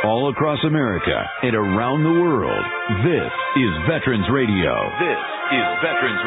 all across America and around the world. This is Veterans Radio. This is Veterans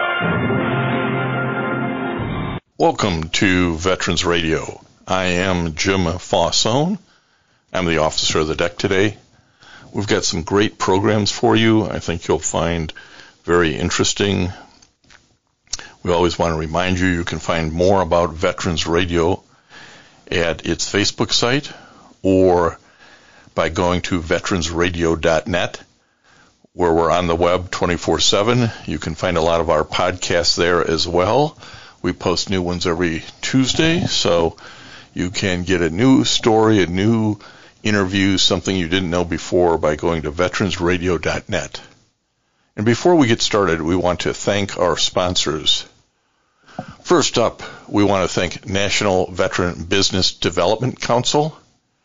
Radio. Welcome to Veterans Radio. I am Jim Fossone. I'm the officer of the deck today. We've got some great programs for you. I think you'll find very interesting. We always want to remind you can find more about Veterans Radio at its Facebook site or by going to veteransradio.net, where we're on the web 24/7. You can find a lot of our podcasts there as well. We post new ones every Tuesday, so you can get a new story, a new interview, something you didn't know before by going to veteransradio.net. And before we get started, we want to thank our sponsors. First up, we want to thank National Veteran Business Development Council,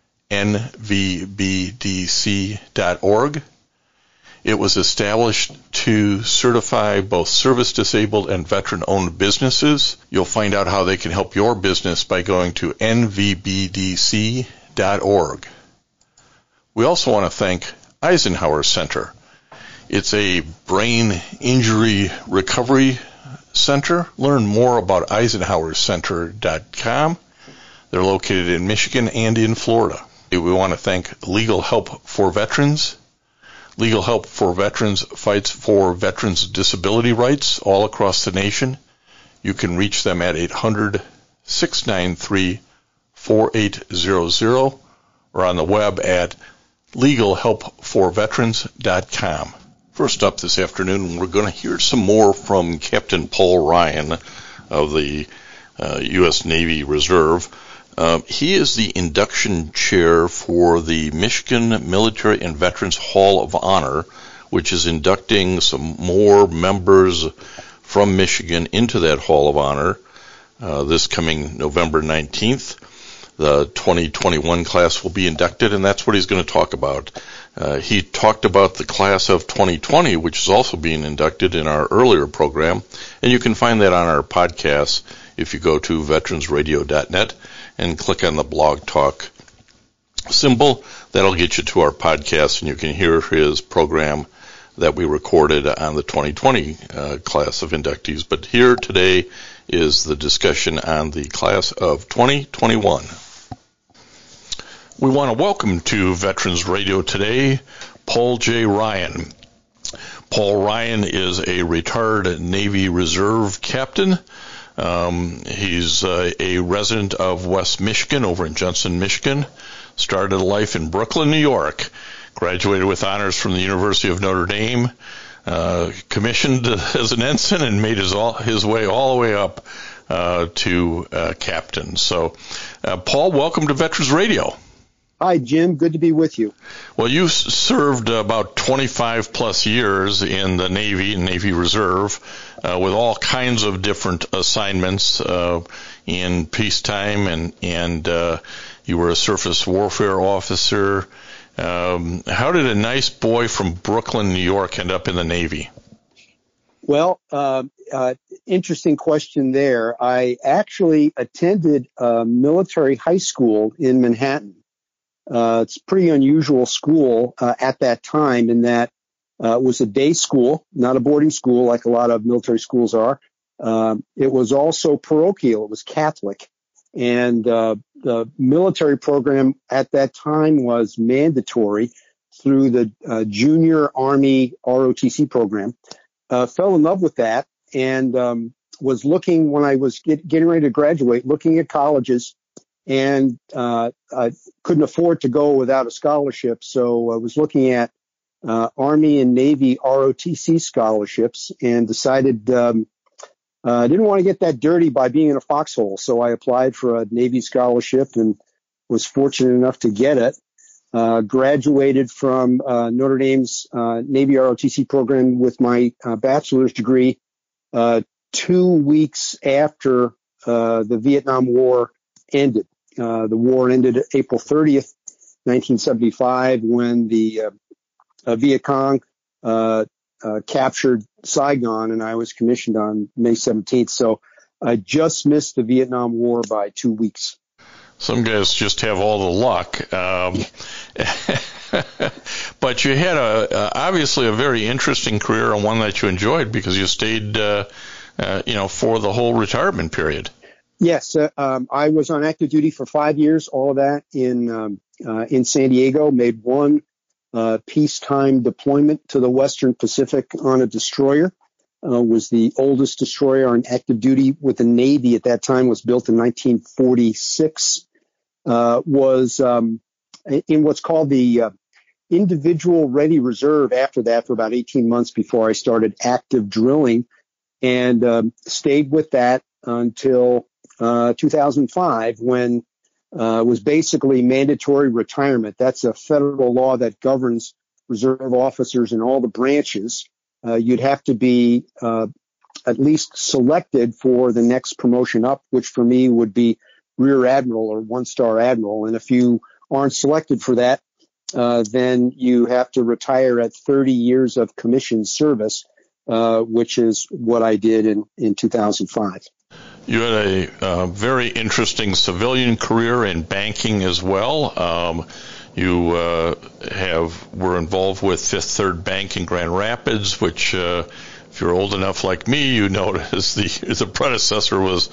nvbdc.org. It was established to certify both service-disabled and veteran-owned businesses. You'll find out how they can help your business by going to nvbdc.org. We also want to thank Eisenhower Center. It's a brain injury recovery center. Learn more about eisenhowercenter.com. They're located in Michigan and in Florida. We want to thank Legal Help for Veterans. Legal Help for Veterans fights for veterans' disability rights all across the nation. You can reach them at 800-693-4800 or on the web at legalhelpforveterans.com. First up this afternoon, we're going to hear some more from Captain Paul Ryan of the U.S. Navy Reserve. He is the induction chair for the Michigan Military and Veterans Hall of Honor, which is inducting some more members from Michigan into that Hall of Honor this coming November 19th. The 2021 class will be inducted, and that's what he's going to talk about. He talked about the class of 2020, which is also being inducted in our earlier program, and you can find that on our podcast if you go to veteransradio.net and click on the Blog Talk symbol. That'll get you to our podcast, and you can hear his program that we recorded on the 2020 class of inductees. But here today is the discussion on the class of 2021. We want to welcome to Veterans Radio today Paul J. Ryan. Paul Ryan is a retired Navy Reserve captain. He's a resident of West Michigan over in Johnson, Michigan. Started life in Brooklyn, New York. Graduated with honors from the University of Notre Dame. Commissioned as an ensign and made his way all the way up to captain. So, Paul, welcome to Veterans Radio. Hi, Jim. Good to be with you. Well, you served about 25 plus years in the Navy and Navy Reserve with all kinds of different assignments in peacetime, and you were a surface warfare officer. How did a nice boy from Brooklyn, New York, end up in the Navy? Well, interesting question there. I actually attended a military high school in Manhattan. It's a pretty unusual school at that time in that it was a day school, not a boarding school like a lot of military schools are. It was also parochial. It was Catholic. And the military program at that time was mandatory through the Junior Army ROTC program. Fell in love with that and was looking when I was getting ready to graduate, looking at colleges. And I couldn't afford to go without a scholarship, so I was looking at Army and Navy ROTC scholarships and decided I didn't want to get that dirty by being in a foxhole, so I applied for a Navy scholarship and was fortunate enough to get it. Graduated from Notre Dame's Navy ROTC program with my bachelor's degree 2 weeks after the Vietnam War ended. The war ended April 30th, 1975, when the Viet Cong captured Saigon, and I was commissioned on May 17th. So I just missed the Vietnam War by 2 weeks. Some guys just have all the luck. But you had obviously a very interesting career and one that you enjoyed because you stayed, for the whole retirement period. Yes, I was on active duty for 5 years. All of that in San Diego. Made one peacetime deployment to the Western Pacific on a destroyer. Was the oldest destroyer on active duty with the Navy at that time. Was built in 1946. Was in what's called the individual ready reserve after that for about 18 months before I started active drilling, and stayed with that until 2005 when was basically mandatory retirement. That's a federal law that governs reserve officers in all the branches. You'd have to be at least selected for the next promotion up, which for me would be Rear Admiral or one-star Admiral. And if you aren't selected for that, then you have to retire at 30 years of commissioned service, which is what I did in 2005. You had a very interesting civilian career in banking as well. You were involved with Fifth Third Bank in Grand Rapids, which, if you're old enough like me, you know as the predecessor was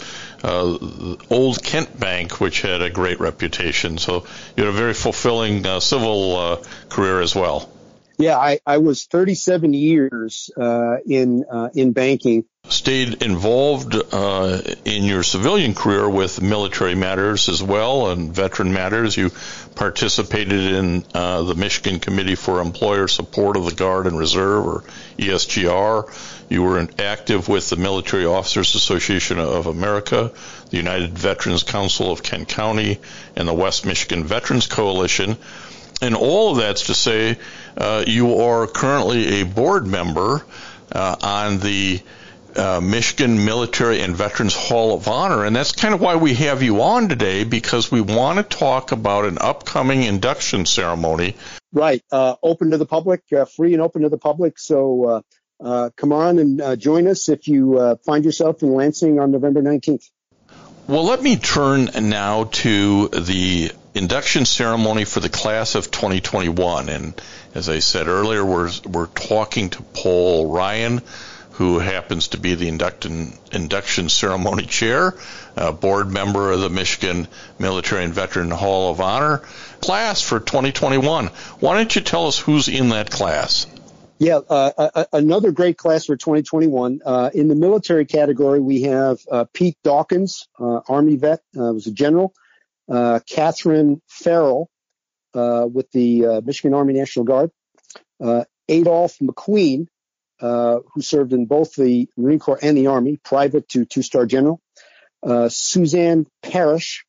Old Kent Bank, which had a great reputation. So you had a very fulfilling civil career as well. Yeah, I was 37 years in banking. Stayed involved in your civilian career with military matters as well and veteran matters. You participated in the Michigan Committee for Employer Support of the Guard and Reserve, or ESGR. You were active with the Military Officers Association of America, the United Veterans Council of Kent County, and the West Michigan Veterans Coalition. And all of that's to say you are currently a board member on the Michigan Military and Veterans Hall of Honor, and that's kind of why we have you on today, because we want to talk about an upcoming induction ceremony. Right, open to the public, free and open to the public, so come on and join us if you find yourself in Lansing on November 19th. Well, let me turn now to the induction ceremony for the class of 2021, and as I said earlier, we're talking to Paul Ryan, who happens to be the induction ceremony chair, board member of the Michigan Military and Veteran Hall of Honor class for 2021. Why don't you tell us who's in that class? Yeah, another great class for 2021. In the military category, we have Pete Dawkins, Army vet, was a general. Catherine Farrell with the Michigan Army National Guard. Adolph McQueen, who served in both the Marine Corps and the Army, private to two-star general. Suzanne Parrish,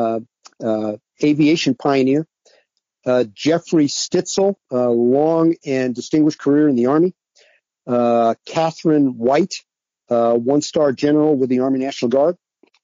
aviation pioneer. Jeffrey Stitzel, long and distinguished career in the Army. Catherine White, one-star general with the Army National Guard.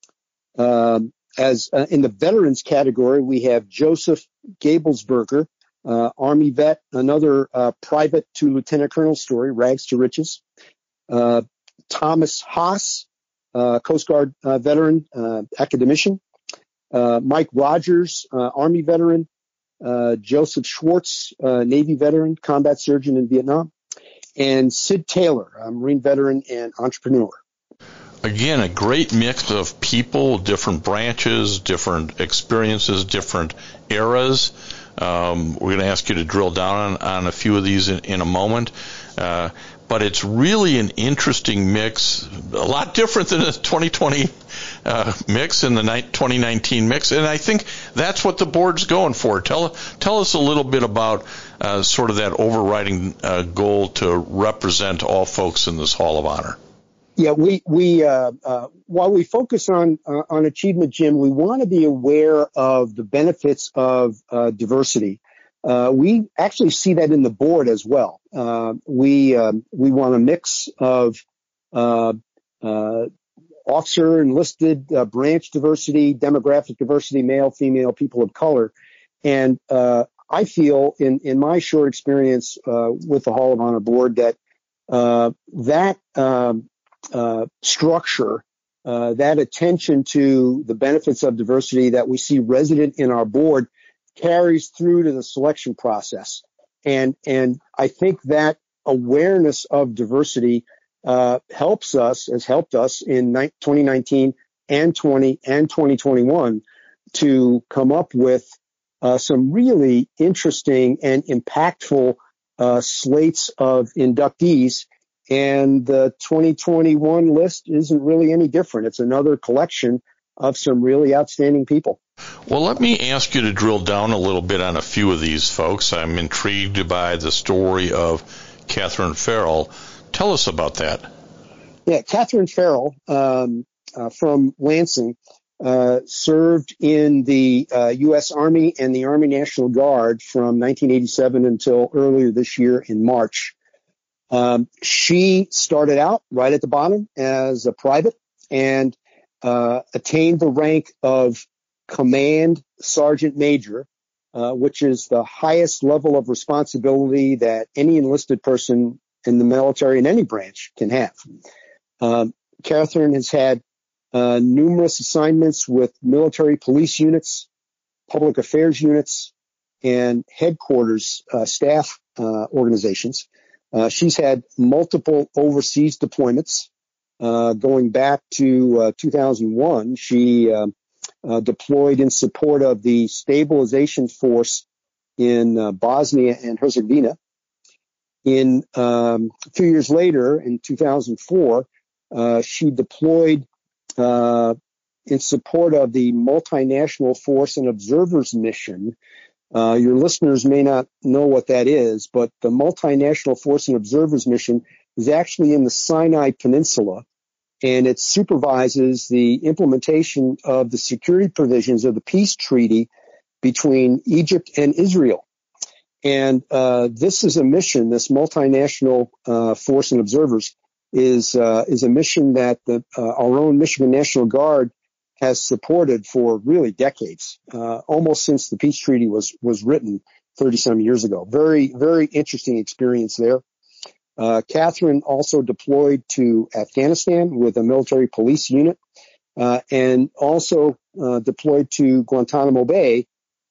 As in the veterans category, we have Joseph Gablesberger, Army vet, another private to lieutenant colonel story, rags to riches. Thomas Haas, Coast Guard veteran, academician. Mike Rogers, Army veteran. Joseph Schwartz, Navy veteran, combat surgeon in Vietnam. And Sid Taylor, a Marine veteran and entrepreneur. Again, a great mix of people, different branches, different experiences, different eras. We're going to ask you to drill down on a few of these in a moment. But it's really an interesting mix, a lot different than the 2020 mix and the 2019 mix. And I think that's what the board's going for. Tell us a little bit about sort of that overriding goal to represent all folks in this Hall of Honor. Yeah, we while we focus on achievement, Jim, we want to be aware of the benefits of diversity. We actually see that in the board as well. We want a mix of officer, enlisted, branch diversity, demographic diversity, male, female, people of color, and I feel in my short experience with the Hall of Honor board that structure that attention to the benefits of diversity that we see resident in our board carries through to the selection process. And I think that awareness of diversity has helped us in 2019 and 2021 to come up with some really interesting and impactful slates of inductees. And the 2021 list isn't really any different. It's another collection of some really outstanding people. Well, let me ask you to drill down a little bit on a few of these folks. I'm intrigued by the story of Catherine Farrell. Tell us about that. Yeah, Catherine Farrell from Lansing served in the U.S. Army and the Army National Guard from 1987 until earlier this year in March. She started out right at the bottom as a private and attained the rank of Command Sergeant Major, which is the highest level of responsibility that any enlisted person in the military in any branch can have. Catherine has had numerous assignments with military police units, public affairs units, and headquarters staff organizations. She's had multiple overseas deployments. Going back to 2001, she deployed in support of the stabilization force in Bosnia and Herzegovina. A few years later, in 2004, she deployed in support of the Multinational Force and Observers Mission. Your listeners may not know what that is, but the Multinational Force and Observers Mission is actually in the Sinai Peninsula, and it supervises the implementation of the security provisions of the peace treaty between Egypt and Israel. And this is a mission, this Multinational Force and Observers is a mission that our own Michigan National Guard has supported for really decades, almost since the peace treaty was written 30-some years ago. Very, very interesting experience there. Catherine also deployed to Afghanistan with a military police unit, and also deployed to Guantanamo Bay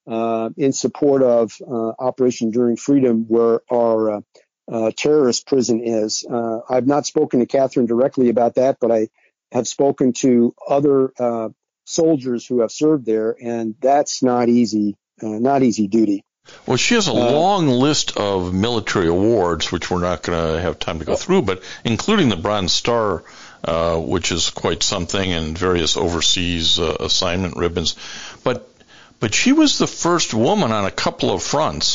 in support of Operation Enduring Freedom, where our terrorist prison is. I've not spoken to Catherine directly about that, but I have spoken to other soldiers who have served there, and that's not easy duty. Well, she has a long list of military awards, which we're not going to have time to go through, but including the Bronze Star, which is quite something, and various overseas assignment ribbons. But she was the first woman on a couple of fronts.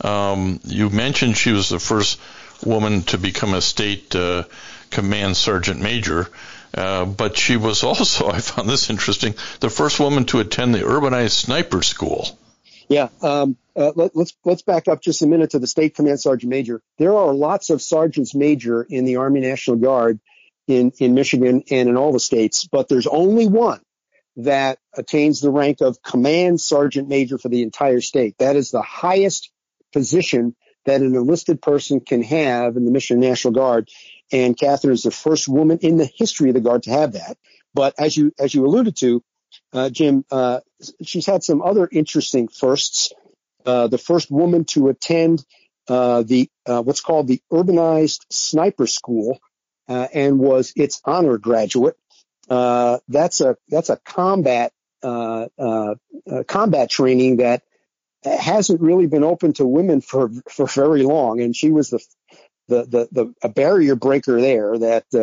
You mentioned she was the first woman to become a state command sergeant major, but she was also, I found this interesting, the first woman to attend the urbanized sniper school. Yeah, let's back up just a minute to the state command sergeant major. There are lots of sergeants major in the Army National Guard in Michigan and in all the states, but there's only one that attains the rank of command sergeant major for the entire state. That is the highest position that an enlisted person can have in the Michigan National Guard, and Catherine is the first woman in the history of the Guard to have that. But as you alluded to, Jim, she's had some other interesting firsts. The first woman to attend what's called the Urbanized Sniper School, and was its honor graduate. That's a combat training that hasn't really been open to women for very long, and she was a barrier breaker there.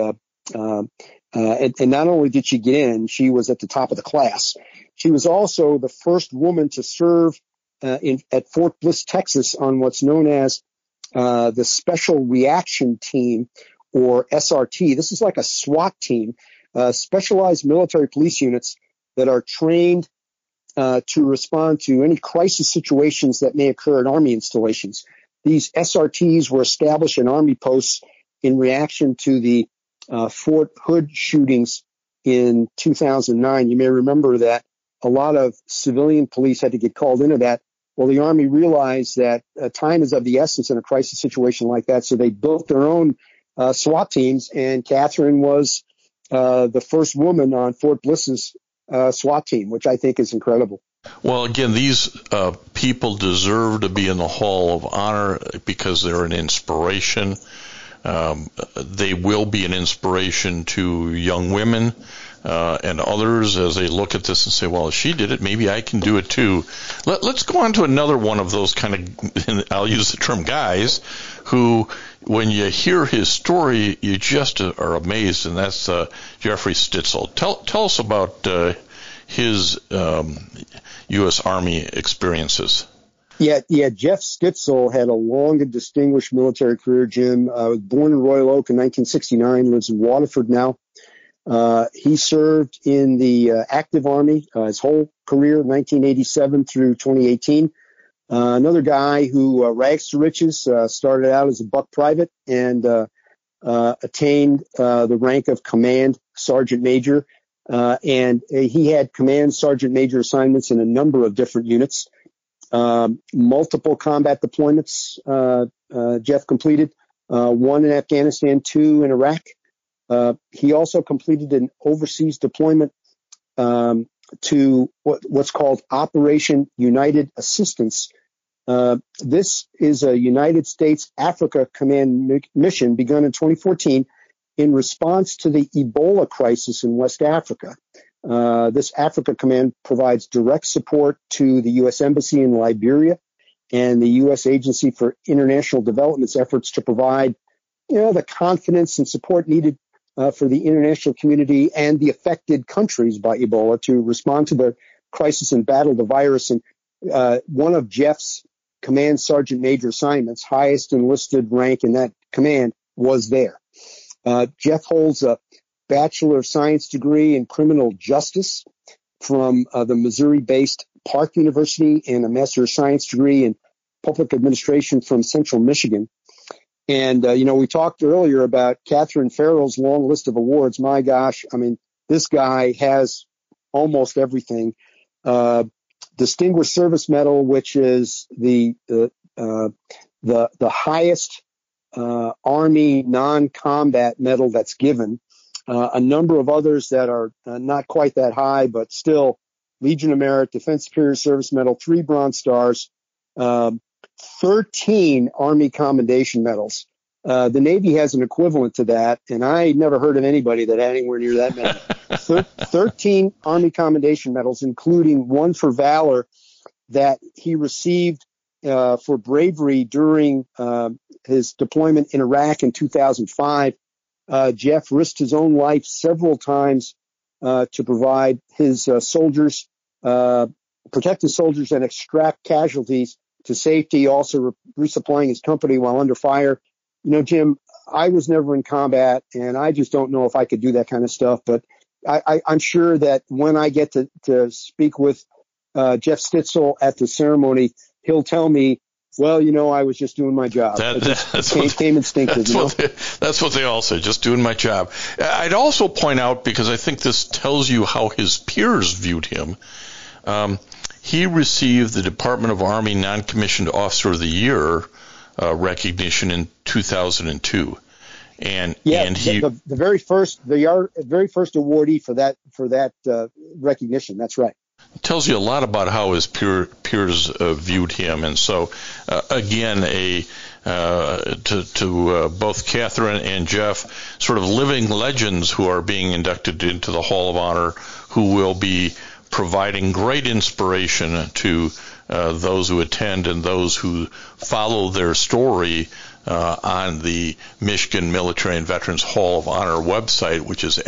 And not only did she get in, she was at the top of the class. She was also the first woman to serve at Fort Bliss, Texas, on what's known as the Special Reaction Team, or SRT. This is like a SWAT team, specialized military police units that are trained to respond to any crisis situations that may occur in Army installations. These SRTs were established in Army posts in reaction to the Fort Hood shootings in 2009. You may remember that a lot of civilian police had to get called into that. Well, the Army realized that time is of the essence in a crisis situation like that, so they built their own SWAT teams, and Catherine was the first woman on Fort Bliss's SWAT team, which I think is incredible. Well, again, these people deserve to be in the Hall of Honor because they're an inspiration. They will be an inspiration to young women and others as they look at this and say, well, if she did it, maybe I can do it too. Let's go on to another one of those kind of, I'll use the term guys, who, when you hear his story, you just are amazed, and that's Jeffrey Stitzel. Tell us about his U.S. Army experiences. Yeah. Jeff Stitzel had a long and distinguished military career, Jim. Was born in Royal Oak in 1969, lives in Waterford now. He served in the active Army his whole career, 1987 through 2018. Another guy who rags to riches, started out as a buck private and attained the rank of command sergeant major. And he had command sergeant major assignments in a number of different units. Multiple combat deployments Jeff completed, one in Afghanistan, two in Iraq. He also completed an overseas deployment to what's called Operation United Assistance. This is a United States Africa Command mission begun in 2014 in response to the Ebola crisis in West Africa. This Africa Command provides direct support to the U.S. Embassy in Liberia and the U.S. Agency for International Development's efforts to provide, the confidence and support needed for the international community and the affected countries by Ebola to respond to the crisis and battle the virus. And one of Jeff's command sergeant major assignments, highest enlisted rank in that command, was there. Jeff holds a Bachelor of Science degree in criminal justice from the Missouri-based Park University and a Master of Science degree in public administration from Central Michigan. And, we talked earlier about Catherine Farrell's long list of awards. My gosh, I mean, this guy has almost everything. Distinguished Service Medal, which is the highest Army non-combat medal that's given. A number of others that are not quite that high, but still Legion of Merit, Defense Superior Service Medal, 3 Bronze Stars, 13 Army Commendation Medals. The Navy has an equivalent to that, and I never heard of anybody that had anywhere near that many. 13 Army Commendation Medals, including one for valor that he received for bravery during his deployment in Iraq in 2005. Jeff risked his own life several times to provide his soldiers, protect his soldiers and extract casualties to safety, also resupplying his company while under fire. Jim, I was never in combat, and I just don't know if I could do that kind of stuff. But I'm sure that when I get to speak with Jeff Stitzel at the ceremony, he'll tell me, well, I was just doing my job. Came instinctive. That's what they all say, just doing my job. I'd also point out, because I think this tells you how his peers viewed him, he received the Department of Army Non-Commissioned Officer of the Year recognition in 2002. And he the very first awardee for that recognition. That's right. It tells you a lot about how his peers viewed him. And so, again, to both Catherine and Jeff, sort of living legends who are being inducted into the Hall of Honor, who will be providing great inspiration to those who attend and those who follow their story on the Michigan Military and Veterans Hall of Honor website, which is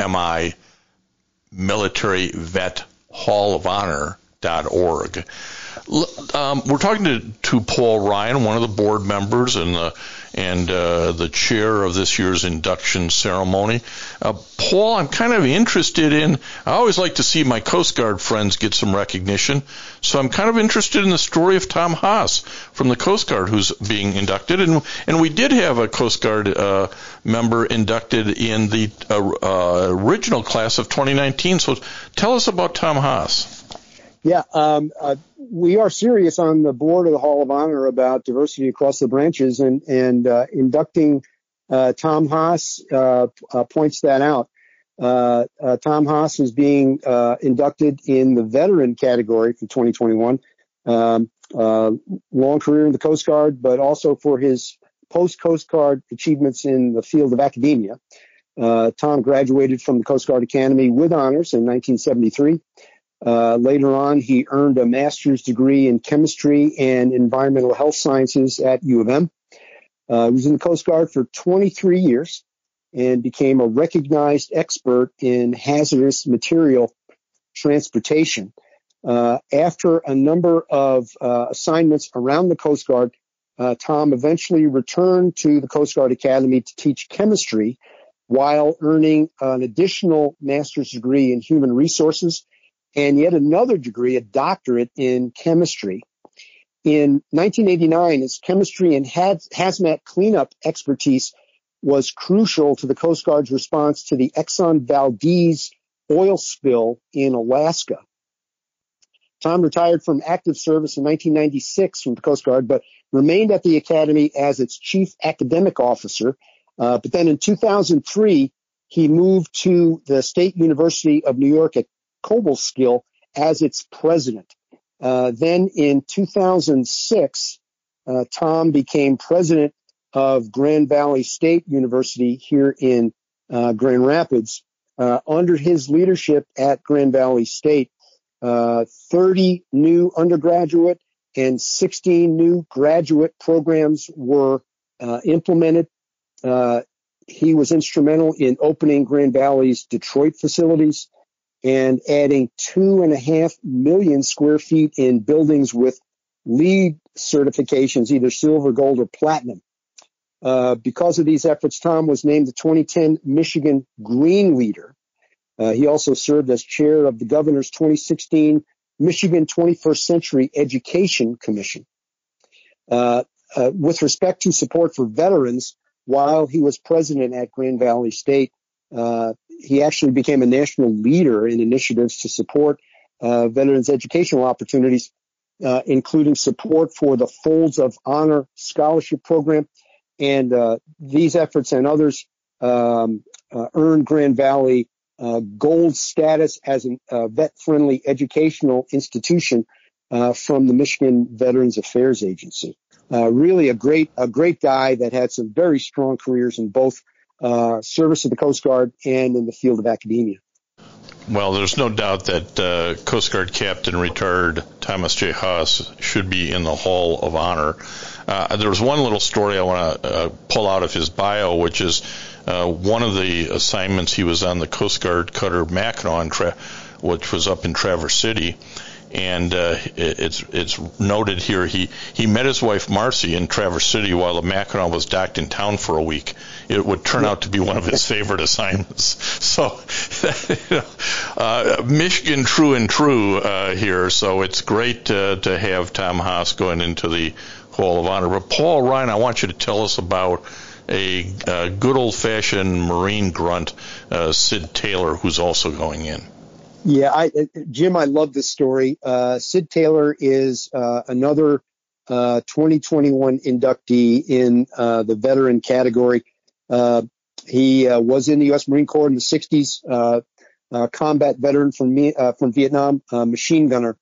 militaryvethallofhonor.org. We're talking to Paul Ryan, one of the board members and the chair of this year's induction ceremony. Paul, I'm kind of interested in, I always like to see my Coast Guard friends get some recognition, so I'm kind of interested in the story of Tom Haas from the Coast Guard who's being inducted, and we did have a Coast Guard member inducted in the original class of 2019, so tell us about Tom Haas. Yeah, we are serious on the board of the Hall of Honor about diversity across the branches, and inducting Tom Haas points that out. Tom Haas is being inducted in the veteran category for 2021. Long career in the Coast Guard, but also for his post-Coast Guard achievements in the field of academia. Tom graduated from the Coast Guard Academy with honors in 1973. Later on, he earned a master's degree in chemistry and environmental health sciences at U of M. He was in the Coast Guard for 23 years and became a recognized expert in hazardous material transportation. After a number of assignments around the Coast Guard, Tom eventually returned to the Coast Guard Academy to teach chemistry while earning an additional master's degree in human resources and yet another degree, a doctorate in chemistry. In 1989, his chemistry and hazmat cleanup expertise was crucial to the Coast Guard's response to the Exxon Valdez oil spill in Alaska. Tom retired from active service in 1996 from the Coast Guard, but remained at the Academy as its chief academic officer. But then in 2003, he moved to the State University of New York at Cobleskill as its president. Then in 2006, Tom became president of Grand Valley State University here in Grand Rapids. Under his leadership at Grand Valley State, 30 new undergraduate and 16 new graduate programs were implemented. He was instrumental in opening Grand Valley's Detroit facilities and adding 2.5 million square feet in buildings with LEED certifications, either silver, gold, or platinum. Because of these efforts, Tom was named the 2010 Michigan Green Leader. He also served as chair of the governor's 2016 Michigan 21st Century Education Commission. With respect to support for veterans, while he was president at Grand Valley State, he actually became a national leader in initiatives to support veterans' educational opportunities, including support for the Folds of Honor Scholarship Program. And these efforts and others earned Grand Valley gold status as a vet-friendly educational institution from the Michigan Veterans Affairs Agency. Really a great guy that had some very strong careers in both service of the Coast Guard and in the field of academia. Well, there's no doubt that Coast Guard Captain retired Thomas J. Haas should be in the Hall of Honor. There's one little story I want to pull out of his bio, which is one of the assignments he was on the Coast Guard cutter Mackinac, which was up in Traverse City. And it's noted here he met his wife Marcy in Traverse City while the Mackinac was docked in town for a week. It would turn out to be one of his favorite assignments. So, Michigan true and true here. So it's great to have Tom Haas going into the Hall of Honor. But Paul Ryan, I want you to tell us about a good old-fashioned Marine grunt, Sid Taylor, who's also going in. Yeah, Jim, I love this story. Sid Taylor is another 2021 inductee in the veteran category. He was in the U.S. Marine Corps in the 60s, combat veteran from Vietnam, machine gunner.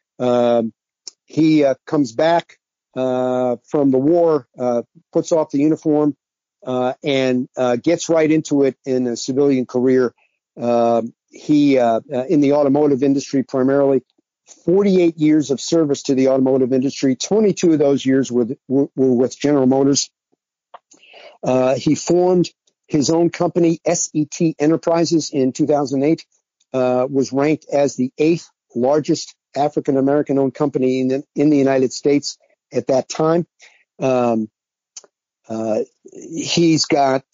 He comes back from the war, puts off the uniform, and gets right into it in a civilian career. He, in the automotive industry primarily, 48 years of service to the automotive industry, 22 of those years were with General Motors. He formed his own company, SET Enterprises, in 2008, was ranked as the 8th largest African-American owned company in the United States at that time. He's got,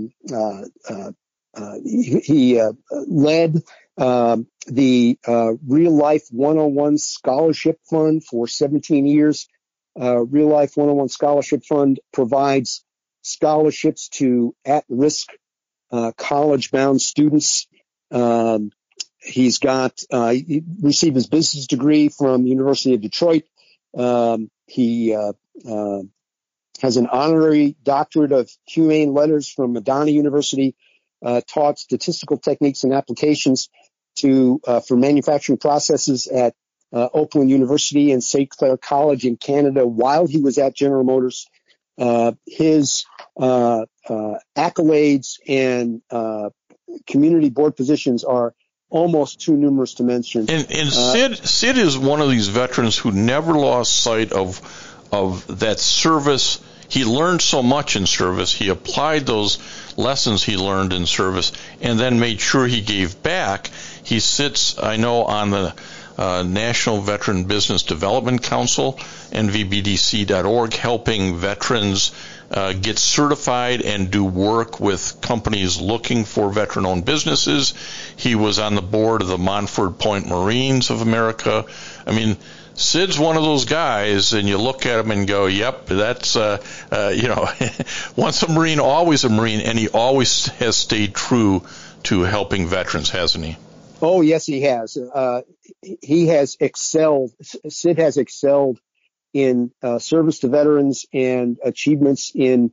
he led the Real Life 101 Scholarship Fund for 17 years. Real Life 101 Scholarship Fund provides scholarships to at-risk college-bound students. He's got he received his business degree from the University of Detroit. He has an honorary doctorate of humane letters from Madonna University. taught statistical techniques and applications for manufacturing processes at Oakland University and St. Clair College in Canada while he was at General Motors. His accolades and community board positions are almost too numerous to mention. And Sid is one of these veterans who never lost sight of that service. He learned so much in service. He applied those lessons he learned in service and then made sure he gave back. He sits, I know, on the National Veteran Business Development Council, nvbdc.org, helping veterans get certified and do work with companies looking for veteran-owned businesses. He was on the board of the Montford Point Marines of America. I mean, Sid's one of those guys, and you look at him and go, yep, that's, once a Marine, always a Marine, and he always has stayed true to helping veterans, hasn't he? Oh, yes, he has. He has excelled. Sid has excelled in service to veterans and achievements in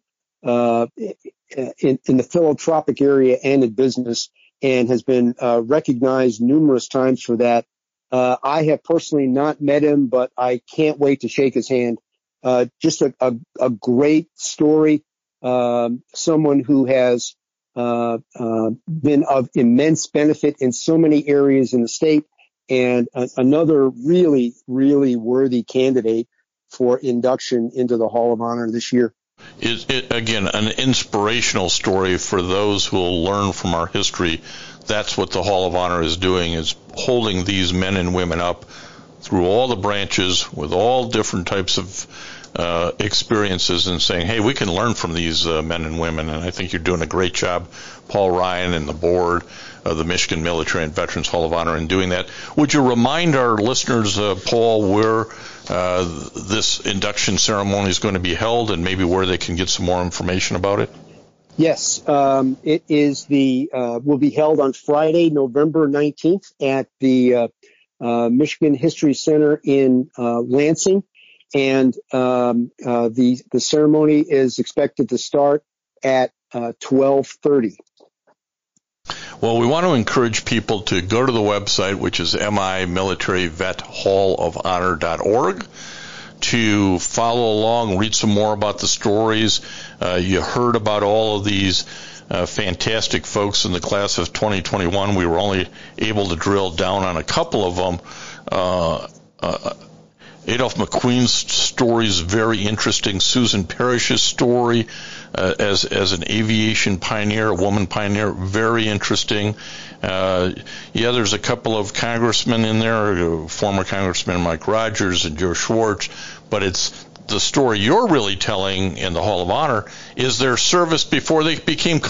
the philanthropic area and in business, and has been recognized numerous times for that. I have personally not met him, but I can't wait to shake his hand. Just a great story. Someone who has been of immense benefit in so many areas in the state, and another really, really worthy candidate for induction into the Hall of Honor this year. Again, an inspirational story for those who will learn from our history. That's what the Hall of Honor is doing, is holding these men and women up through all the branches with all different types of experiences and saying, hey, we can learn from these men and women. And I think you're doing a great job, Paul Ryan and the board of the Michigan Military and Veterans Hall of Honor, in doing that. Would you remind our listeners, Paul, where this induction ceremony is going to be held and maybe where they can get some more information about it? Yes, it is will be held on Friday, November 19th at the Michigan History Center in Lansing. And the ceremony is expected to start at 12:30. Well, we want to encourage people to go to the website, which is mimilitaryvetHallofHonor.org, to follow along, read some more about the stories. You heard about all of these fantastic folks in the class of 2021. We were only able to drill down on a couple of them. Adolph McQueen's story is very interesting. Susan Parrish's story as an aviation pioneer, a woman pioneer, very interesting. There's a couple of congressmen in there, former Congressman Mike Rogers and Joe Schwartz, but it's the story you're really telling in the Hall of Honor is their service before they became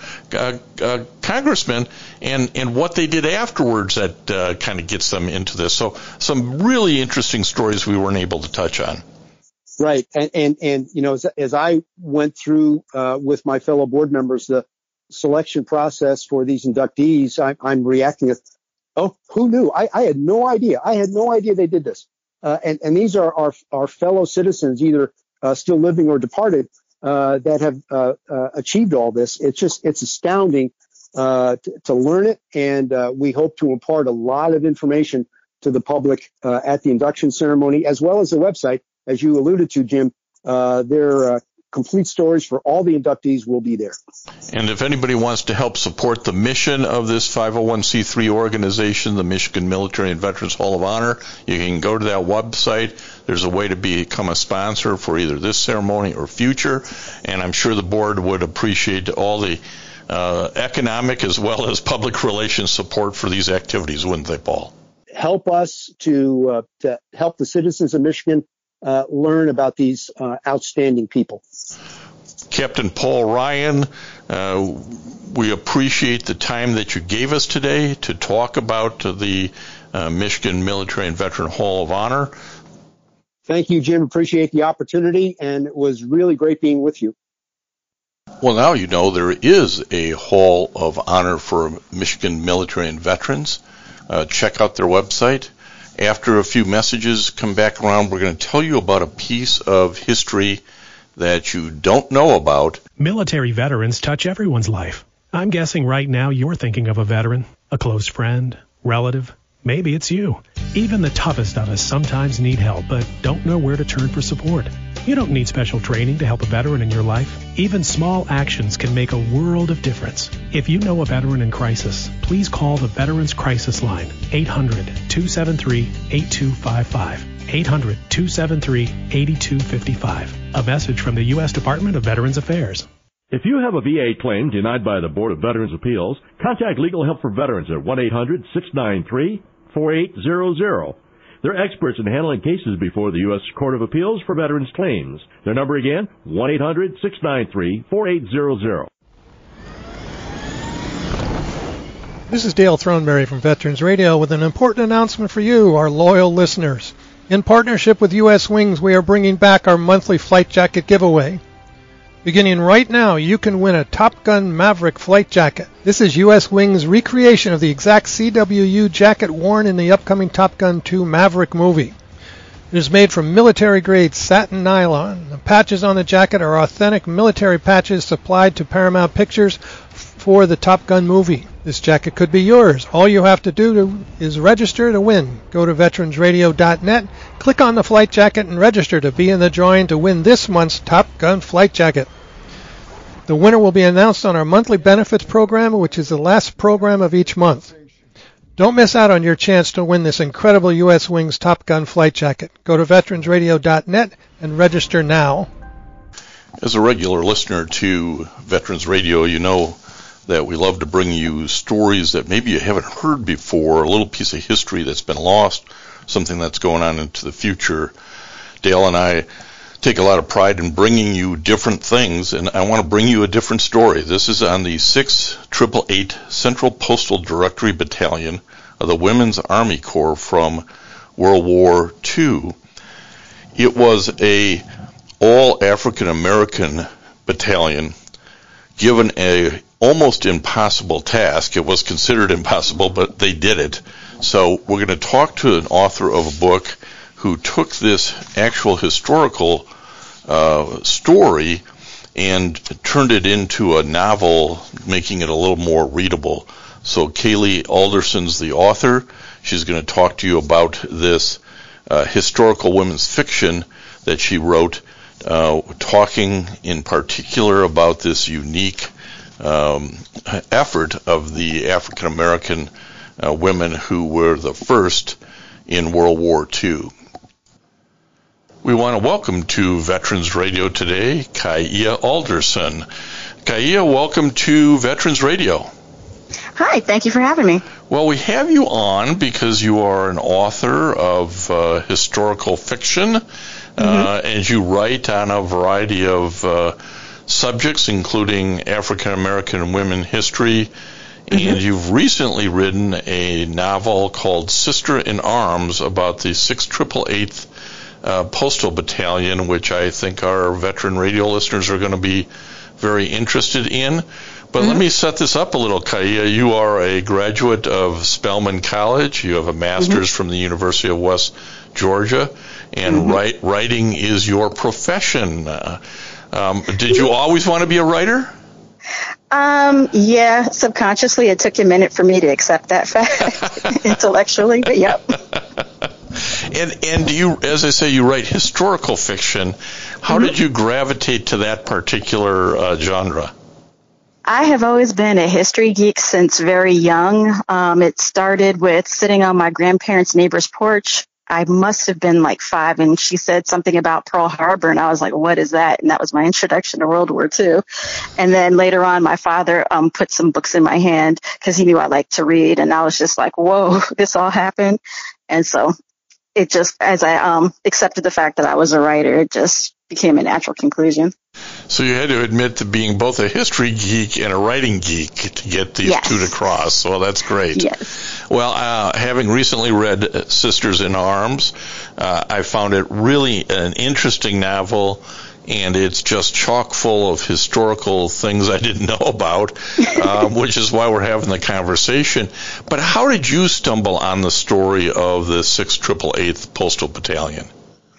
congressmen and what they did afterwards that kind of gets them into this. So some really interesting stories we weren't able to touch on. Right. And as I went through with my fellow board members, the selection process for these inductees, I'm reacting as, oh, who knew? I had no idea. I had no idea they did this. And these are our fellow citizens, either still living or departed, that have achieved all this. It's astounding to learn it, and we hope to impart a lot of information to the public at the induction ceremony, as well as the website, as you alluded to, Jim. Their complete stories for all the inductees will be there. And if anybody wants to help support the mission of this 501c3 organization, the Michigan Military and Veterans Hall of Honor, you can go to that website. There's a way to become a sponsor for either this ceremony or future, and I'm sure the board would appreciate all the economic as well as public relations support for these activities, wouldn't they, Paul? Help us to help the citizens of Michigan learn about these outstanding people. Captain Paul Ryan, we appreciate the time that you gave us today to talk about the Michigan Military and Veteran Hall of Honor. Thank you, Jim. Appreciate the opportunity, and it was really great being with you. Well, now you know there is a Hall of Honor for Michigan Military and Veterans. Check out their website. After a few messages come back around, we're going to tell you about a piece of history that you don't know about. Military veterans touch everyone's life. I'm guessing right now you're thinking of a veteran, a close friend, relative. Maybe it's you. Even the toughest of us sometimes need help, but don't know where to turn for support. You don't need special training to help a veteran in your life. Even small actions can make a world of difference. If you know a veteran in crisis, please call the Veterans Crisis Line, 800-273-8255. 800-273-8255. A message from the U.S. Department of Veterans Affairs. If you have a VA claim denied by the Board of Veterans Appeals, contact Legal Help for Veterans at 1-800-693-4800. They're experts in handling cases before the U.S. Court of Appeals for Veterans Claims. Their number again, 1-800-693-4800. This is Dale Throneberry from Veterans Radio with an important announcement for you, our loyal listeners. In partnership with U.S. Wings, we are bringing back our monthly flight jacket giveaway. Beginning right now, you can win a Top Gun Maverick flight jacket. This is U.S. Wings' recreation of the exact CWU jacket worn in the upcoming Top Gun 2 Maverick movie. It is made from military-grade satin nylon. The patches on the jacket are authentic military patches supplied to Paramount Pictures for the Top Gun movie. This jacket could be yours. All you have to do is register to win. Go to veteransradio.net, click on the flight jacket, and register to be in the drawing to win this month's Top Gun flight jacket. The winner will be announced on our monthly benefits program, which is the last program of each month. Don't miss out on your chance to win this incredible U.S. Wings Top Gun flight jacket. Go to veteransradio.net and register now. As a regular listener to Veterans Radio, you know that we love to bring you stories that maybe you haven't heard before, a little piece of history that's been lost, something that's going on into the future. Dale and I take a lot of pride in bringing you different things, and I want to bring you a different story. This is on the 6888 Central Postal Directory Battalion of the Women's Army Corps from World War II. It was a all African American battalion given a almost impossible task. It was considered impossible, but they did it. So we're going to talk to an author of a book who took this actual historical story and turned it into a novel, making it a little more readable. So Kaylee Alderson's the author. She's going to talk to you about this historical women's fiction that she wrote, talking in particular about this unique effort of the African American women who were the first in World War II. We want to welcome to Veterans Radio today, Kaya Alderson. Kaya, welcome to Veterans Radio. Hi, thank you for having me. Well, we have you on because you are an author of historical fiction, and you write on a variety of subjects, including African American women history, and you've recently written a novel called Sister in Arms about the 6888th Postal Battalion, which I think our veteran radio listeners are going to be very interested in. But let me set this up a little, Kaya. You are a graduate of Spelman College. You have a master's from the University of West Georgia, and writing is your profession. Did you always want to be a writer? Yeah, subconsciously it took a minute for me to accept that fact intellectually, but yep. And you, as I say, you write historical fiction. How did you gravitate to that particular genre? I have always been a history geek since very young. It started with sitting on my grandparents' neighbor's porch. I must have been like 5, and she said something about Pearl Harbor, and I was like, what is that? And that was my introduction to World War II. And then later on, my father put some books in my hand because he knew I liked to read, and I was just like, whoa, this all happened. And so it just, as I accepted the fact that I was a writer, it just became a natural conclusion. So you had to admit to being both a history geek and a writing geek to get these two to cross. Well, that's great. Yes. Well, having recently read Sisters in Arms, I found it really an interesting novel, and it's just chock full of historical things I didn't know about, which is why we're having the conversation. But how did you stumble on the story of the 6888th Postal Battalion?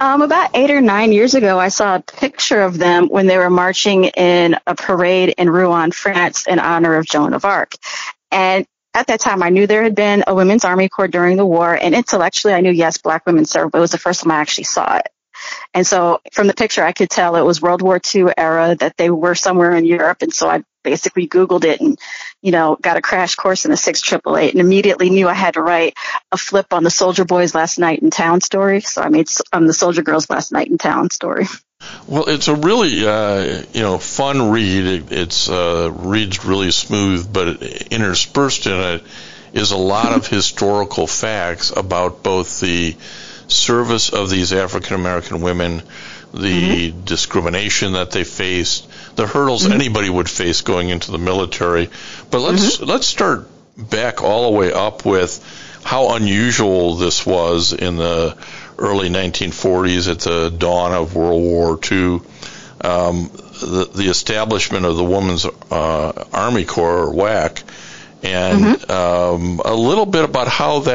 About 8 or 9 years ago, I saw a picture of them when they were marching in a parade in Rouen, France, in honor of Joan of Arc. And at that time, I knew there had been a women's Army Corps during the war, and intellectually, I knew, yes, black women served, but it was the first time I actually saw it. And so from the picture, I could tell it was World War II era, that they were somewhere in Europe. And so I basically Googled it and, got a crash course in a 688 and immediately knew I had to write a flip on the Soldier Boys Last Night in Town story. So I made the Soldier Girls Last Night in Town story. Well, it's a really, fun read. It's reads really smooth, but interspersed in it is a lot of historical facts about both the service of these African American women, the discrimination that they faced, the hurdles anybody would face going into the military. But let's start back all the way up with how unusual this was in the early 1940s at the dawn of World War II. The establishment of the Women's Army Corps, or WAC, and a little bit about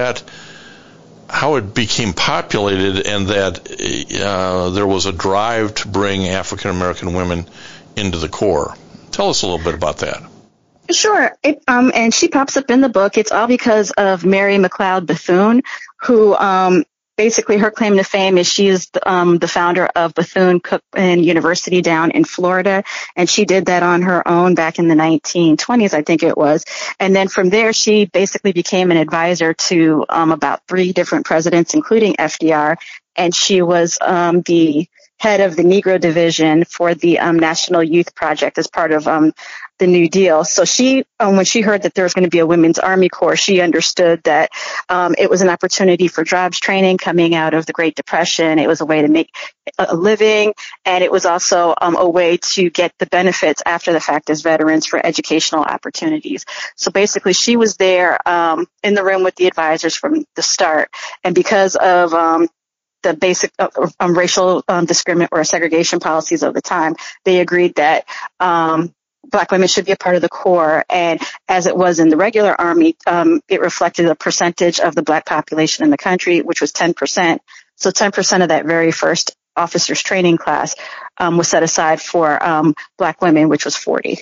how it became populated, and that there was a drive to bring African American women into the Corps. Tell us a little bit about that. Sure. And she pops up in the book. It's all because of Mary McLeod Bethune, who basically her claim to fame is she is the founder of Bethune-Cookman University down in Florida, and she did that on her own back in the 1920s, I think it was. And then from there, she basically became an advisor to about 3 different presidents, including FDR, and she was the head of the Negro Division for the National Youth Project as part of the New Deal. So she, when she heard that there was going to be a Women's Army Corps, she understood that it was an opportunity for jobs training coming out of the Great Depression. It was a way to make a living, and it was also a way to get the benefits after the fact as veterans for educational opportunities. So basically, she was there in the room with the advisors from the start, and because of the basic racial discrimination or segregation policies of the time, they agreed that Black women should be a part of the Corps. And as it was in the regular Army, it reflected a percentage of the Black population in the country, which was 10%. So 10% of that very first officers training class was set aside for Black women, which was 40.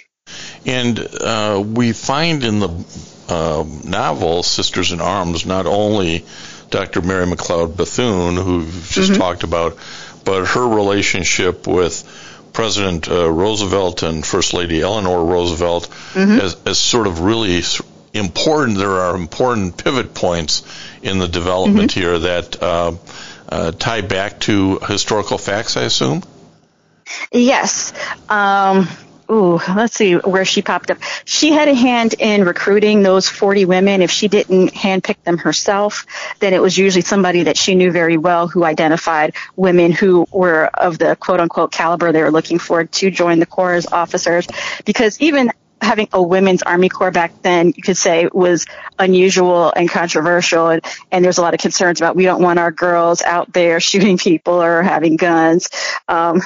And we find in the novel Sisters in Arms not only Dr. Mary McLeod Bethune, who we've just talked about, but her relationship with President Roosevelt and First Lady Eleanor Roosevelt as sort of really important. There are important pivot points in the development here that tie back to historical facts, I assume? Yes. Let's see where she popped up. She had a hand in recruiting those 40 women. If she didn't handpick them herself, then it was usually somebody that she knew very well who identified women who were of the quote-unquote caliber they were looking for to join the Corps as officers. Because even having a women's Army Corps back then, you could say, was unusual and controversial, and there's a lot of concerns about we don't want our girls out there shooting people or having guns. And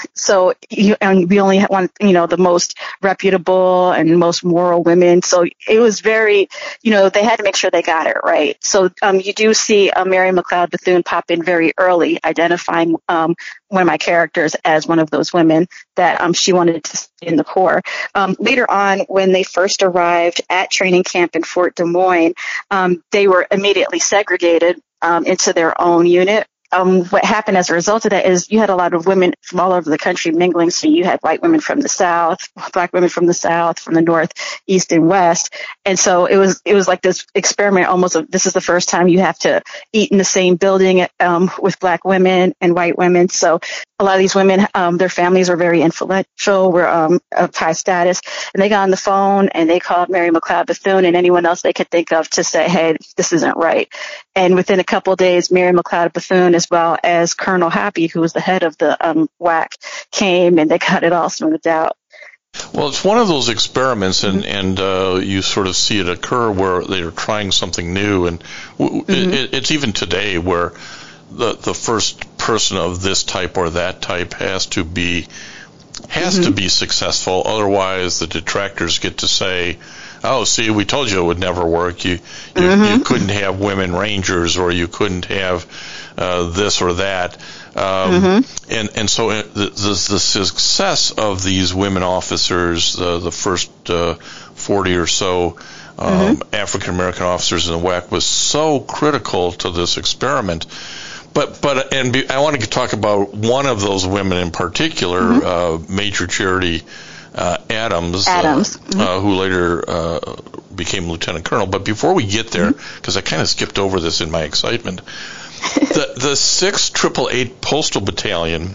we only want, the most reputable and most moral women. So it was very, they had to make sure they got it right. So you do see Mary McLeod Bethune pop in very early, identifying one of my characters as one of those women that she wanted to stay in the Corps. Later on, when they first arrived at training camp in Fort Des Moines, they were immediately segregated into their own unit. What happened as a result of that is you had a lot of women from all over the country mingling. So you had white women from the South, Black women from the South, from the North, East, and West. And so it was like this experiment almost of this is the first time you have to eat in the same building with Black women and white women. So a lot of these women, their families were very influential, were of high status, and they got on the phone and they called Mary McLeod Bethune and anyone else they could think of to say, hey, this isn't right. And within a couple of days, Mary McLeod Bethune, as well as Colonel Happy, who was the head of the WAC, came and they got it all smoothed out. Well, it's one of those experiments, and you sort of see it occur where they're trying something new, and it's even today where the first person of this type or that type has to be successful. Otherwise, the detractors get to say oh, see, we told you it would never work. You couldn't have women rangers, or you couldn't have this or that. And so the success of these women officers, the first 40 or so African American officers in the WAC, was so critical to this experiment. But I want to talk about one of those women in particular, Major Charity Adams, who later became Lieutenant Colonel. But before we get there, because I kind of skipped over this in my excitement, the 6th 888 Postal Battalion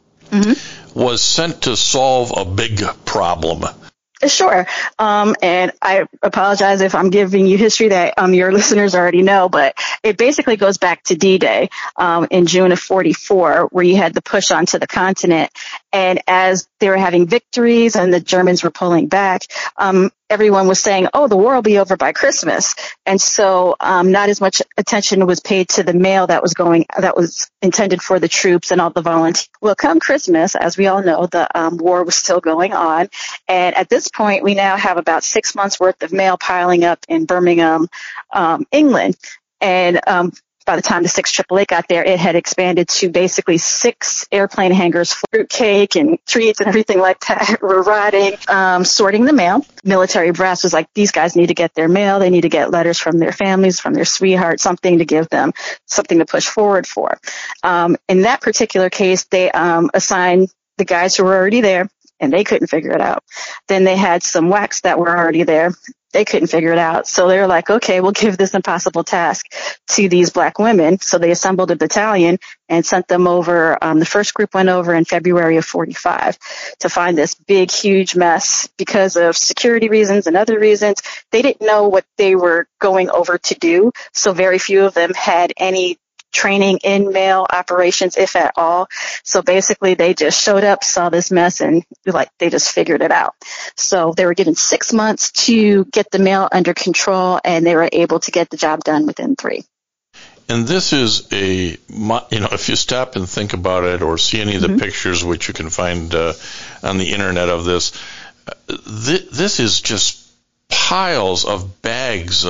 was sent to solve a big problem. Sure. And I apologize if I'm giving you history that your listeners already know, but it basically goes back to D-Day in June of 1944, where you had the push onto the continent. And as they were having victories and the Germans were pulling back, everyone was saying, oh, the war will be over by Christmas. And so not as much attention was paid to the mail that was intended for the troops and all the volunteers. Well, come Christmas, as we all know, the war was still going on. And at this point, we now have about 6 months worth of mail piling up in Birmingham, England. And by the time the 6th 888 got there, it had expanded to basically 6 airplane hangars, fruit cake and treats and everything like that were rotting, sorting the mail. Military brass was like, these guys need to get their mail. They need to get letters from their families, from their sweethearts, something to give them, something to push forward for. In that particular case, they assigned the guys who were already there, and they couldn't figure it out. Then they had some WACs that were already there. They couldn't figure it out. So they were like, okay, we'll give this impossible task to these black women. So they assembled a battalion and sent them over. The first group went over in February of 1945 to find this big, huge mess because of security reasons and other reasons. They didn't know what they were going over to do. So very few of them had any training in mail operations, if at all. So basically they just showed up, saw this mess, and they just figured it out. So they were given 6 months to get the mail under control, and they were able to get the job done within 3. And this is if you stop and think about it, or see any of the pictures which you can find on the internet of this, this is just piles of bags,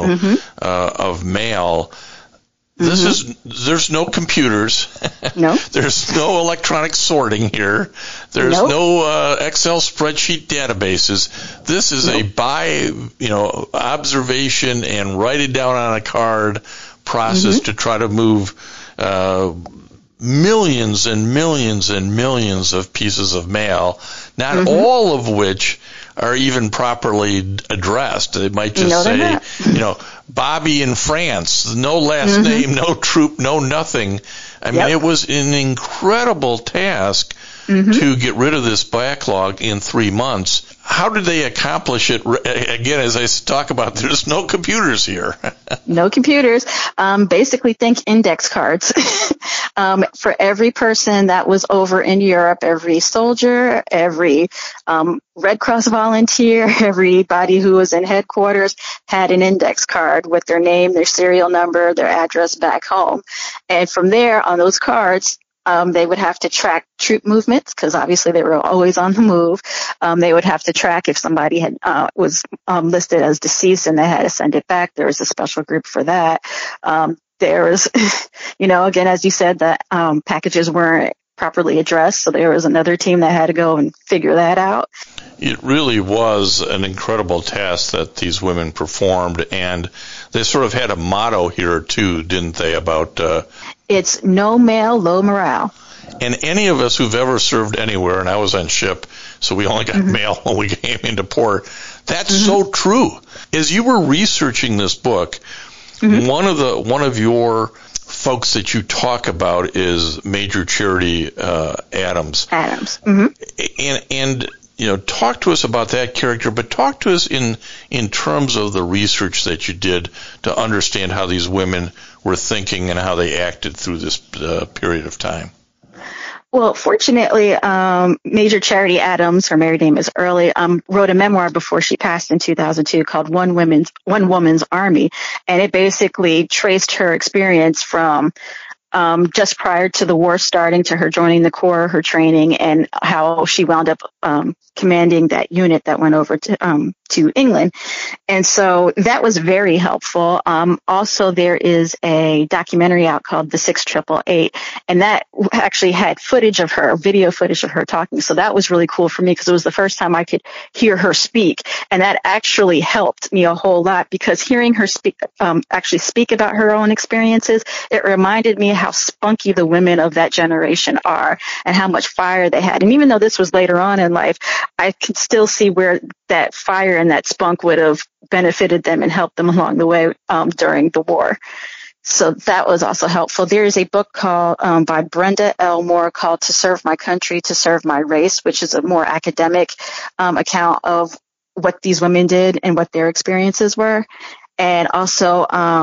of mail. There's no computers. No. There's no electronic sorting here. There's no Excel spreadsheet databases. This is a observation and write it down on a card process to try to move millions and millions and millions of pieces of mail, not all of which are even properly addressed. They might just say, Bobby in France, no last name, no troop, no nothing. I mean, it was an incredible task to get rid of this backlog in 3 months. How did they accomplish it? Again, as I talk about, there's no computers here. No computers. Basically, think index cards. For every person that was over in Europe, every soldier, every Red Cross volunteer, everybody who was in headquarters had an index card with their name, their serial number, their address back home. And from there, on those cards, they would have to track troop movements, because obviously they were always on the move. They would have to track if somebody had was listed as deceased and they had to send it back. There was a special group for that. There was, again, as you said, the packages weren't properly addressed, so there was another team that had to go and figure that out. It really was an incredible task that these women performed, and they sort of had a motto here, too, didn't they, about... it's no mail, low morale. And any of us who've ever served anywhere, and I was on ship, so we only got mail when we came into port, that's so true. As you were researching this book, one of your folks that you talk about is Major Charity Adams. And talk to us about that character, but talk to us in terms of the research that you did to understand how these women were thinking and how they acted through this period of time. Well, fortunately, Major Charity Adams, her married name is Early, wrote a memoir before she passed in 2002 called One Woman's Army, and it basically traced her experience from just prior to the war starting, to her joining the Corps, her training, and how she wound up commanding that unit that went over to England. And so that was very helpful. Also, there is a documentary out called The 6888, and that actually had footage of her, video footage of her talking. So that was really cool for me because it was the first time I could hear her speak. And that actually helped me a whole lot because hearing her actually speak about her own experiences, it reminded me how spunky the women of that generation are and how much fire they had. And even though this was later on in life, I could still see where that fire and that spunk would have benefited them and helped them along the way during the war. So that was also helpful. There is a book called by Brenda L. Moore called To Serve My Country, To Serve My Race, which is a more academic account of what these women did and what their experiences were. And also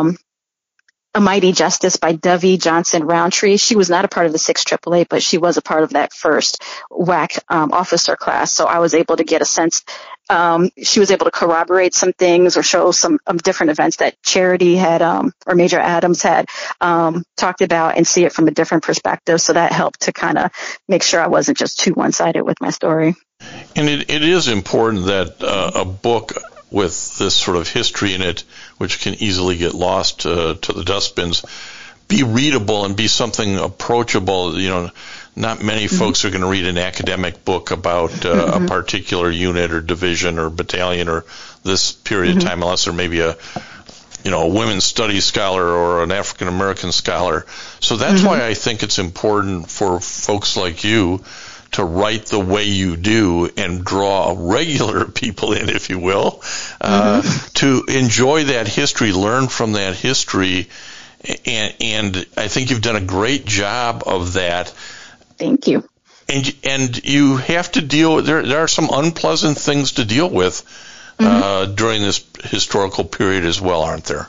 A Mighty Justice by Dovey Johnson Roundtree. She was not a part of the 6888, but she was a part of that first WAC officer class. So I was able to get a sense. She was able to corroborate some things or show some different events that Charity had, or Major Adams had talked about, and see it from a different perspective. So that helped to kind of make sure I wasn't just too one-sided with my story. And it is important that a book with this sort of history in it, which can easily get lost to the dustbins, be readable and be something approachable. You know, not many folks are going to read an academic book about a particular unit or division or battalion or this period of time, unless they're maybe a women's studies scholar or an African American scholar. So that's why I think it's important for folks like you to write the way you do and draw regular people in, if you will, to enjoy that history, learn from that history. And I think you've done a great job of that. Thank you. And you have to deal with, there are some unpleasant things to deal with during this historical period as well, aren't there?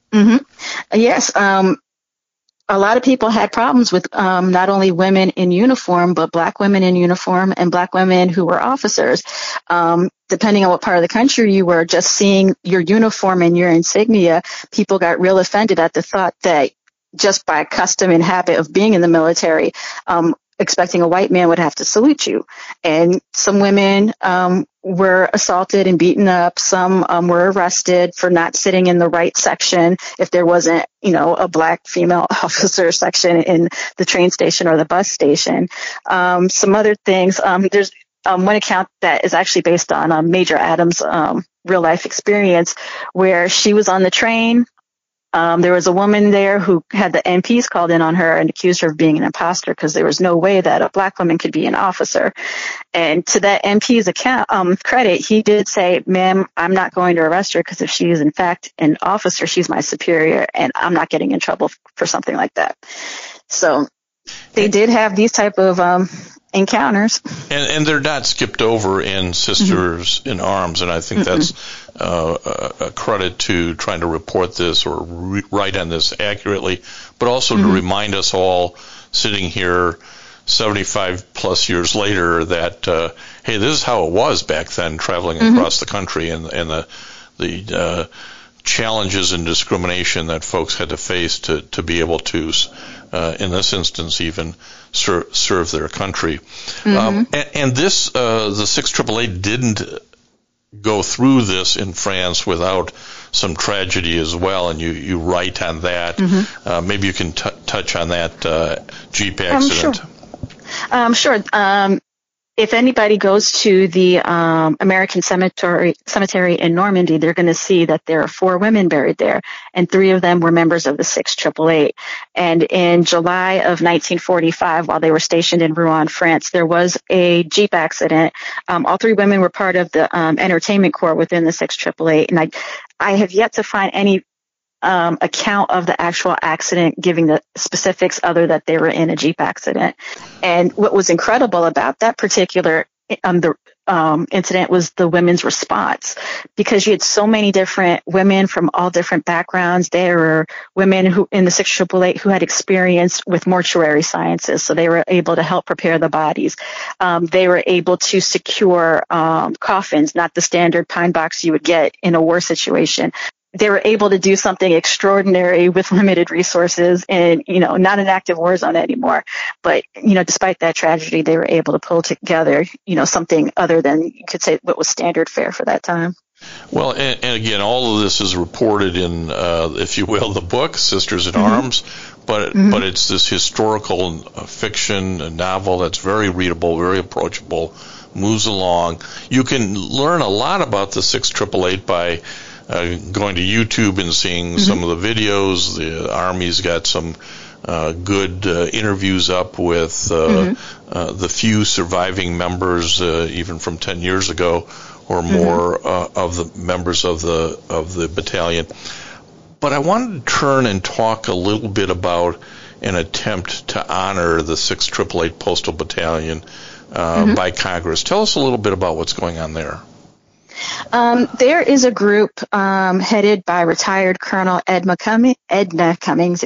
Yes. A lot of people had problems with not only women in uniform, but black women in uniform and black women who were officers. Depending on what part of the country you were, just seeing your uniform and your insignia, people got real offended at the thought that just by custom and habit of being in the military, expecting a white man would have to salute you. And some women were assaulted and beaten up. Some were arrested for not sitting in the right section if there wasn't, a black female officer section in the train station or the bus station. Some other things, there's one account that is actually based on Major Adams' real life experience where she was on the train. There was a woman there who had the MPs called in on her and accused her of being an imposter because there was no way that a black woman could be an officer. And to that MP's credit, he did say, "Ma'am, I'm not going to arrest her because if she is in fact an officer, she's my superior and I'm not getting in trouble for something like that." So they did have these type of encounters. And they're not skipped over in Sisters in Arms, and I think that's a credit to trying to report this or write on this accurately, but also to remind us all sitting here 75 plus years later that, hey, this is how it was back then, traveling across the country, and the challenges and discrimination that folks had to face to be able to, in this instance, even serve their country. And this, the 6888 didn't go through this in France without some tragedy as well, and you write on that. Maybe you can touch on that Jeep accident. Sure. If anybody goes to the American cemetery in Normandy, they're going to see that there are 4 women buried there, and 3 of them were members of the 6888. And in July of 1945, while they were stationed in Rouen, France, there was a Jeep accident. All 3 women were part of the entertainment corps within the 6888, and I have yet to find any account of the actual accident giving the specifics other that they were in a Jeep accident. And what was incredible about that particular incident was the women's response, because you had so many different women from all different backgrounds. There were women who in the 6888 who had experience with mortuary sciences, so they were able to help prepare the bodies. They were able to secure coffins, not the standard pine box you would get in a war situation. they were able to do something extraordinary with limited resources and, not an active war zone anymore. But, despite that tragedy, they were able to pull together, something other than, you could say, what was standard fare for that time. Well, and again, all of this is reported in, if you will, the book, Sisters in Arms, but it's this historical fiction, a novel that's very readable, very approachable, moves along. You can learn a lot about the 6888 by going to YouTube and seeing some of the videos. The Army's got some good interviews up with the few surviving members, even from 10 years ago or more, of the members of the battalion. But I wanted to turn and talk a little bit about an attempt to honor the 6888 Postal Battalion by Congress. Tell us a little bit about what's going on there. There is a group headed by retired Colonel Edna Cummings,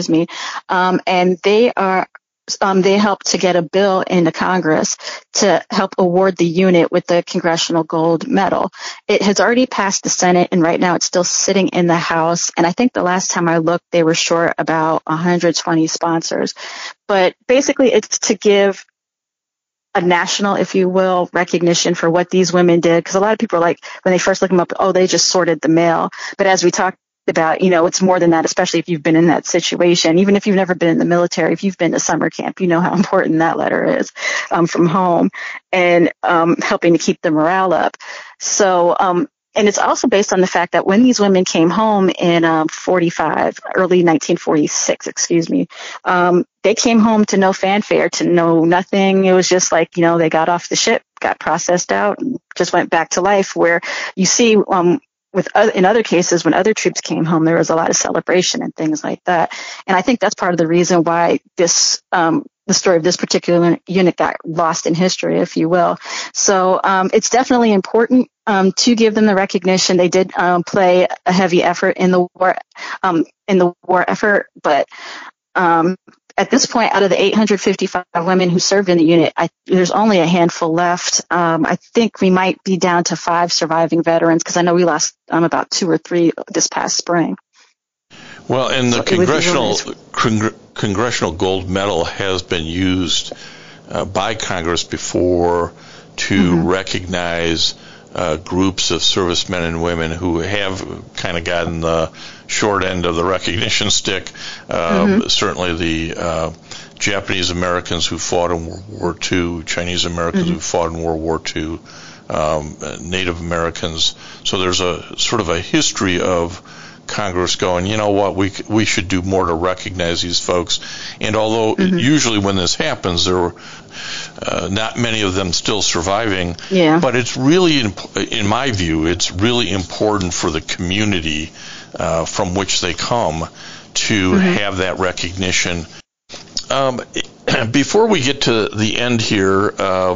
and they helped to get a bill into Congress to help award the unit with the Congressional Gold Medal. It has already passed the Senate, and right now it's still sitting in the House. And I think the last time I looked, they were short about 120 sponsors. But basically, it's to give a national, if you will, recognition for what these women did. Because a lot of people are like, when they first look them up, they just sorted the mail. But as we talked about, it's more than that, especially if you've been in that situation. Even if you've never been in the military, if you've been to summer camp, you know how important that letter is from home and helping to keep the morale up. So, and it's also based on the fact that when these women came home in early 1946, they came home to no fanfare, to no nothing. It was just like, they got off the ship, got processed out, and just went back to life. Where you see, in other cases, when other troops came home, there was a lot of celebration and things like that. And I think that's part of the reason why this, the story of this particular unit got lost in history, if you will. So it's definitely important to give them the recognition. They did play a heavy effort in the war effort, but at this point, out of the 855 women who served in the unit, there's only a handful left. I think we might be down to 5 surviving veterans, because I know we lost about 2 or 3 this past spring. Well, and the Congressional Gold Medal has been used by Congress before to recognize groups of servicemen and women who have kind of gotten the short end of the recognition stick. Certainly the Japanese Americans who fought in World War II, Chinese Americans who fought in World War II, Native Americans. So there's a sort of a history of Congress going, you know what, we should do more to recognize these folks. And although usually when this happens, there were not many of them still surviving, but it's really, in my view, it's really important for the community from which they come to have that recognition. Before we get to the end here,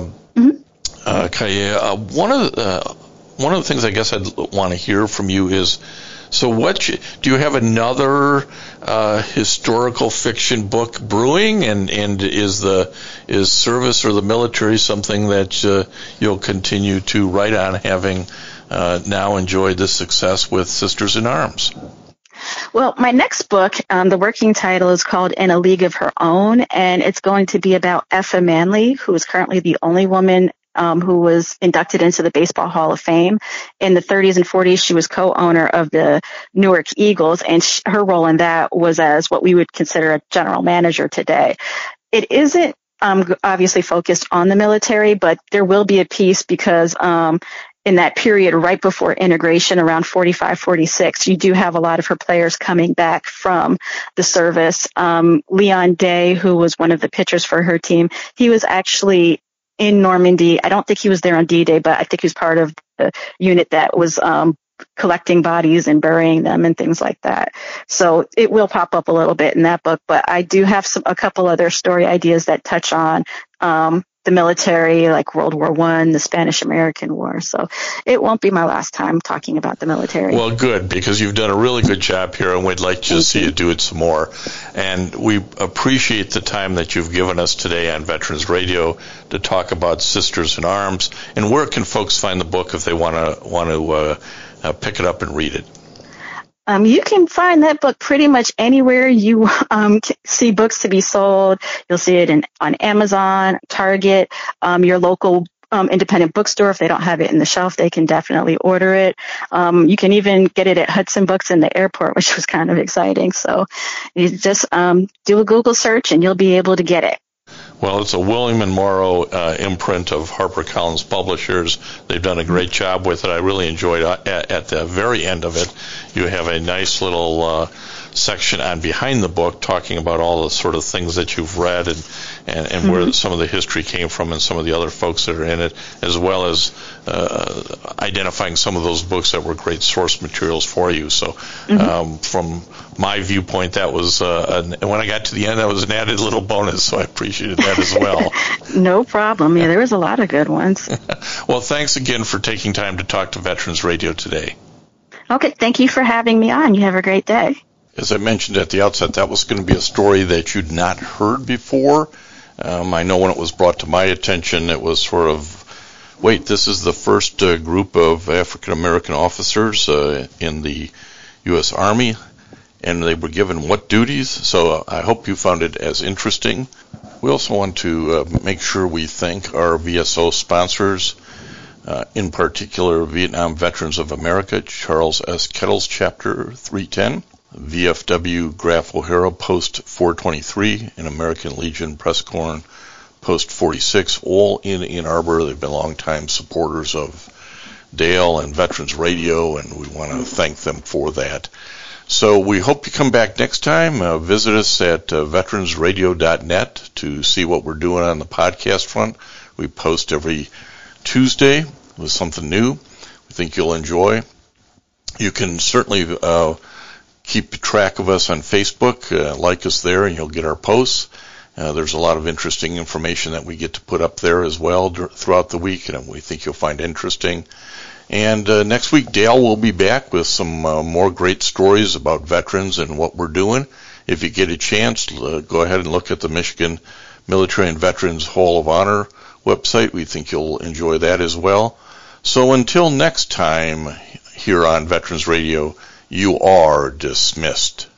Kaye, one of the things I guess I'd want to hear from you is, so do you have another historical fiction book brewing, and is service or the military something that you'll continue to write on, having now enjoyed the success with Sisters in Arms? Well, my next book, the working title is called In a League of Her Own, and it's going to be about Effa Manley, who is currently the only woman who was inducted into the Baseball Hall of Fame. In the 30s and 40s, she was co-owner of the Newark Eagles, and her role in that was as what we would consider a general manager today. It isn't obviously focused on the military, but there will be a piece because in that period right before integration, around 45, 46, you do have a lot of her players coming back from the service. Leon Day, who was one of the pitchers for her team, he was actually in Normandy. I don't think he was there on D-Day, but I think he was part of the unit that was collecting bodies and burying them and things like that. So it will pop up a little bit in that book, but I do have a couple other story ideas that touch on the military, like World War I, the Spanish-American War. So it won't be my last time talking about the military. Well, good, because you've done a really good job here, and we'd like to see you do it some more. And we appreciate the time that you've given us today on Veterans Radio to talk about Sisters in Arms. And where can folks find the book if they want to pick it up and read it? You can find that book pretty much anywhere you see books to be sold. You'll see it on Amazon, Target, your local independent bookstore. If they don't have it in the shelf, they can definitely order it. You can even get it at Hudson Books in the airport, which was kind of exciting. So you just do a Google search and you'll be able to get it. Well, it's a William and Morrow imprint of HarperCollins Publishers. They've done a great job with it. I really enjoyed it. At the very end of it, you have a nice little section on behind the book talking about all the sort of things that you've read and where some of the history came from and some of the other folks that are in it, as well as identifying some of those books that were great source materials for you. So from my viewpoint, that was, when I got to the end, that was an added little bonus, so I appreciated that as well. No problem. Yeah, there was a lot of good ones. Well, thanks again for taking time to talk to Veterans Radio today. Okay, thank you for having me on. You have a great day. As I mentioned at the outset, that was going to be a story that you'd not heard before. I know when it was brought to my attention, it was sort of, wait, this is the first group of African-American officers in the U.S. Army, and they were given what duties? So I hope you found it as interesting. We also want to make sure we thank our VSO sponsors, in particular Vietnam Veterans of America, Charles S. Kettles, Chapter 310, VFW Graf O'Hara, Post 423, and American Legion Press Corps, Post 46, all in Ann Arbor. They've been longtime supporters of Dale and Veterans Radio, and we want to thank them for that. So we hope you come back next time. Visit us at veteransradio.net to see what we're doing on the podcast front. We post every Tuesday with something new we think you'll enjoy. You can certainly keep track of us on Facebook. Like us there, and you'll get our posts. There's a lot of interesting information that we get to put up there as well throughout the week, and we think you'll find interesting. And next week, Dale will be back with some more great stories about veterans and what we're doing. If you get a chance, go ahead and look at the Michigan Military and Veterans Hall of Honor website. We think you'll enjoy that as well. So until next time here on Veterans Radio, you are dismissed.